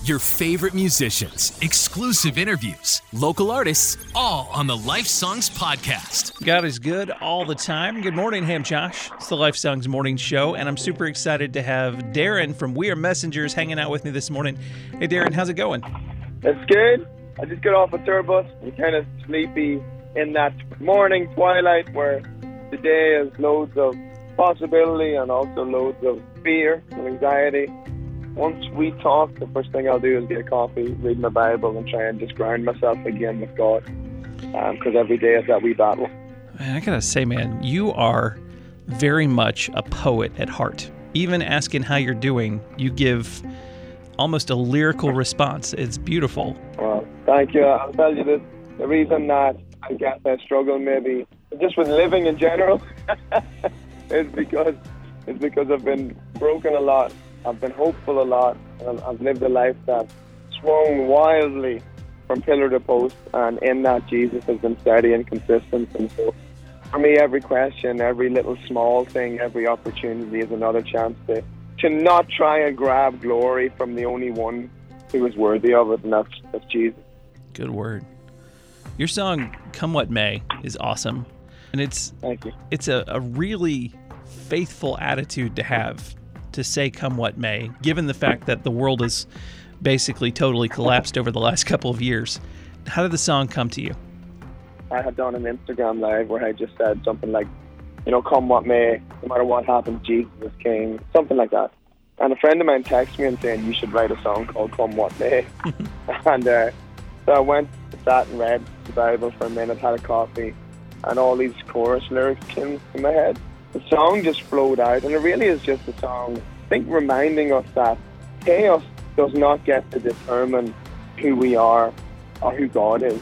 Your favorite musicians, exclusive interviews, local artists, all on the Life Songs Podcast. God is good all the time. Good morning, Ham Josh. It's the Life Songs Morning Show, and I'm super excited to have Darren from We Are Messengers hanging out with me this morning. Hey, Darren, how's it going? It's good. I just got off a tour bus. I'm kind of sleepy in that morning twilight where the day has loads of possibility and also loads of fear and anxiety. Once we talk, the first thing I'll do is get a coffee, read my Bible, and try and just ground myself again with God. Because every day is that wee battle. Man, I gotta say, man, you are very much a poet at heart. Even asking how you're doing, you give almost a lyrical response. It's beautiful. Well, thank you. I'll tell you this. The reason that I guess I struggle maybe just with living in general is because I've been broken a lot. I've been hopeful a lot, and I've lived a life that swung wildly from pillar to post, and in that Jesus has been steady and consistent. And so for me, every question, every little small thing, every opportunity is another chance to not try and grab glory from the only one who is worthy of it, and that's Jesus. Good word. Your song, Come What May, is awesome. And Thank you. It's a really faithful attitude to have, to say come what may, given the fact that the world has basically totally collapsed over the last couple of years. How did the song come to you? I had done an Instagram live where I just said something like, come what may, no matter what happens, Jesus is King, something like that. And a friend of mine texted me and saying, you should write a song called Come What May. And so I went, sat and read the Bible for a minute, had a coffee, and all these chorus lyrics came in my head. The song just flowed out, and it really is just a song, I think, reminding us that chaos does not get to determine who we are or who God is.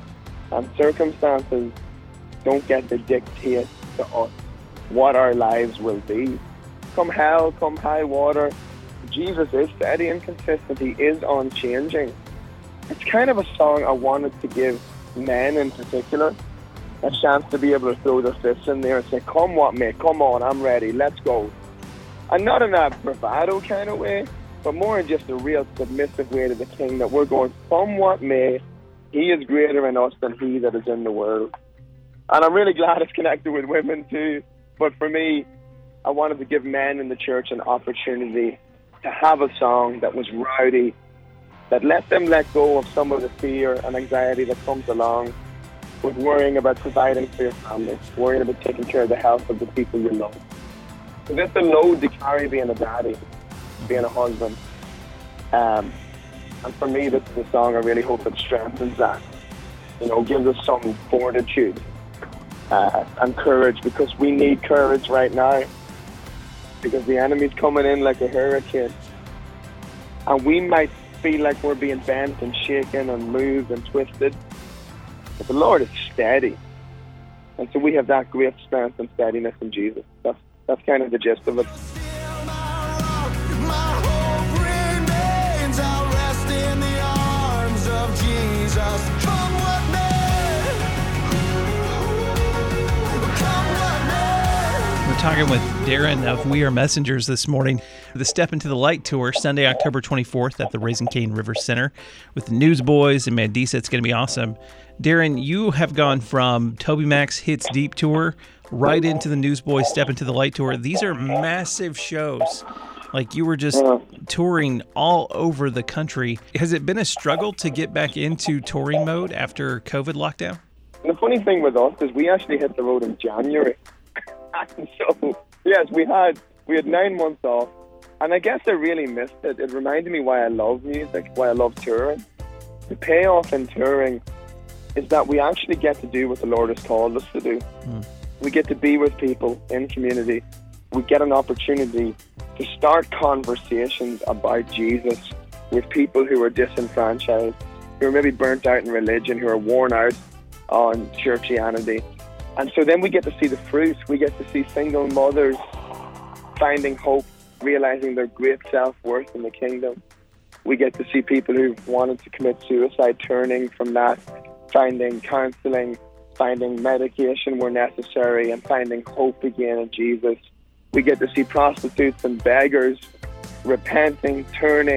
And circumstances don't get to dictate to us what our lives will be. Come hell, come high water, Jesus is steady and consistent. He is unchanging. It's kind of a song I wanted to give men in particular a chance to be able to throw their fists in there and say, come what may, come on, I'm ready, let's go. And not in a bravado kind of way, but more in just a real submissive way to the King, that we're going, come what may, He is greater in us than he that is in the world. And I'm really glad it's connected with women too, but for me, I wanted to give men in the church an opportunity to have a song that was rowdy, that let them let go of some of the fear and anxiety that comes along with worrying about providing for your family, worrying about taking care of the health of the people you love. So that's a load to carry being a daddy, being a husband. And for me, this is a song I really hope that strengthens that. Gives us some fortitude and courage, because we need courage right now, because the enemy's coming in like a hurricane. And we might feel like we're being bent and shaken and moved and twisted, but the Lord is steady. And so we have that great strength and steadiness in Jesus. That's kind of the gist of it. We're talking with Darren of We Are Messengers this morning. The Step Into the Light tour, Sunday, October 24th at the Raising Cane River Center with the Newsboys and Mandisa. It's going to be awesome. Darren, you have gone from TobyMac's Hits Deep tour right into the Newsboys Step Into the Light tour. These are massive shows. Like, you were just touring all over the country. Has it been a struggle to get back into touring mode after COVID lockdown? The funny thing with us is we actually hit the road in January. And so, yes, we had 9 months off. And I guess I really missed it. It reminded me why I love music, why I love touring. The payoff in touring is that we actually get to do what the Lord has called us to do. We get to be with people in community. We get an opportunity to start conversations about Jesus with people who are disenfranchised, who are maybe burnt out in religion, who are worn out on churchianity. And so then we get to see the fruit. We get to see single mothers finding hope, realizing their great self-worth in the kingdom. We get to see people who've wanted to commit suicide turning from that, finding counseling, finding medication where necessary, and finding hope again in Jesus. We get to see prostitutes and beggars repenting, turning,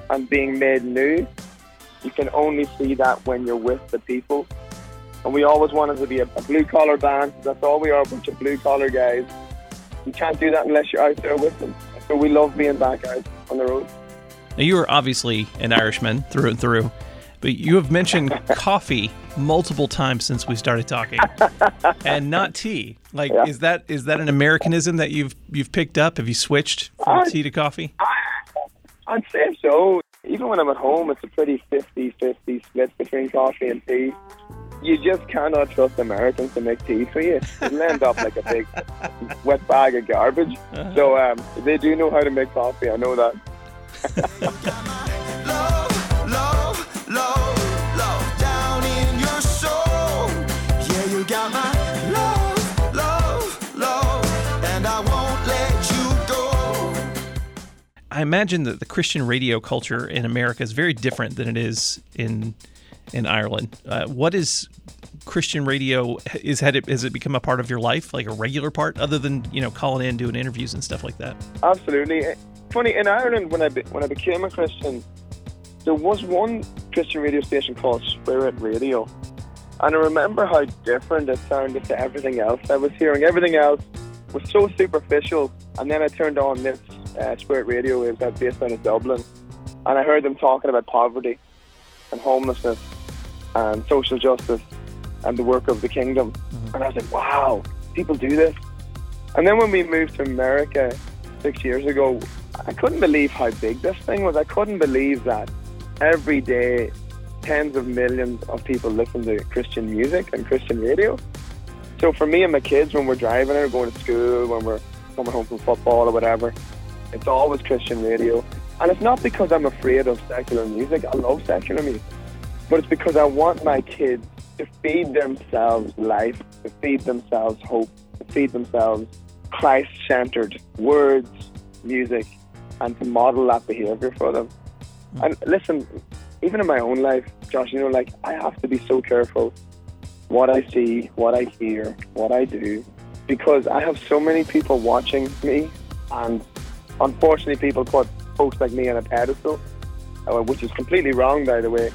and being made new, you can only see that when you're with the people. And we always wanted to be a blue-collar band. That's all we are, a bunch of blue-collar guys. You can't do that unless you're out there with them. So we love being back out on the road. Now, you are obviously an Irishman through and through, but you have mentioned coffee multiple times since we started talking, and not tea. Like, yeah. Is that an Americanism that you've picked up? Have you switched from tea to coffee? I'd say so. Even when I'm at home, it's a pretty 50-50 split between coffee and tea. You just cannot trust Americans to make tea for you. It'll end up like a big wet bag of garbage. So they do know how to make coffee. I know that. Love down in your soul. Yeah, you got my love, and I won't let you go. I imagine that the Christian radio culture in America is very different than it is in Ireland. What is Christian radio? Has it become a part of your life, like a regular part, other than calling in, doing interviews and stuff like that? Absolutely. Funny, in Ireland, when I became a Christian, there was one Christian radio station called Spirit Radio, and I remember how different it sounded to everything else I was hearing. Everything else was so superficial, and then I turned on this Spirit Radio. It was based out of Dublin, and I heard them talking about poverty and homelessness and social justice and the work of the kingdom. And I was like, wow, people do this. And then when we moved to America 6 years ago, I couldn't believe how big this thing was. I couldn't believe that every day tens of millions of people listen to Christian music and Christian radio. So for me and my kids, when we're driving or going to school, when we're coming home from football or whatever, it's always Christian radio. And it's not because I'm afraid of secular music. I love secular music. But it's because I want my kids to feed themselves life, to feed themselves hope, to feed themselves Christ-centered words, music, and to model that behavior for them. And listen, even in my own life, Josh, I have to be so careful what I see, what I hear, what I do, because I have so many people watching me, and unfortunately people put folks like me on a pedestal, which is completely wrong, by the way,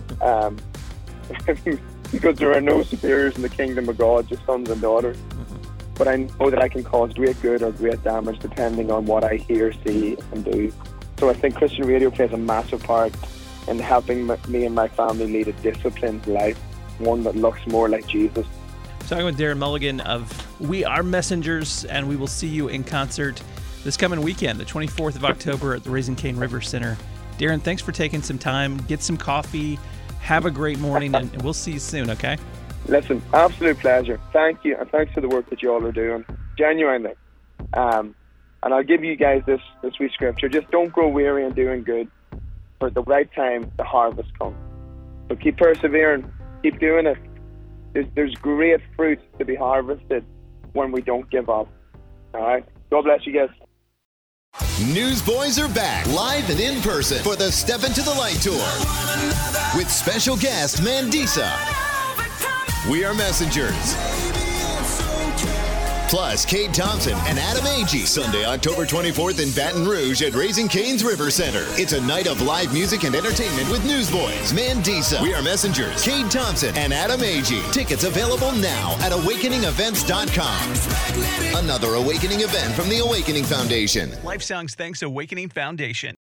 because there are no superiors in the kingdom of God, just sons and daughters. But I know that I can cause great good or great damage depending on what I hear, see, and do. So I think Christian radio plays a massive part in helping me and my family lead a disciplined life, one that looks more like Jesus. Talking with Darren Mulligan of We Are Messengers, and we will see you in concert this coming weekend, the 24th of October at the Raising Cane River Center. Darren, thanks for taking some time. Get some coffee. Have a great morning, and we'll see you soon, okay? Listen, absolute pleasure. Thank you, and thanks for the work that you all are doing. Genuinely. And I'll give you guys this wee scripture. Just don't grow weary in doing good. For at the right time, the harvest comes. So keep persevering. Keep doing it. There's great fruit to be harvested when we don't give up. All right? God bless you guys. Newsboys are back, live and in person for the Step Into the Light Tour with special guest Mandisa. We Are Messengers. Plus Cade Thompson and Adam Agee. Sunday, October 24th in Baton Rouge at Raising Cane's River Center. It's a night of live music and entertainment with Newsboys, Mandisa, We Are Messengers, Cade Thompson, and Adam Agee. Tickets available now at awakeningevents.com. Another Awakening event from the Awakening Foundation. Life Songs thanks Awakening Foundation.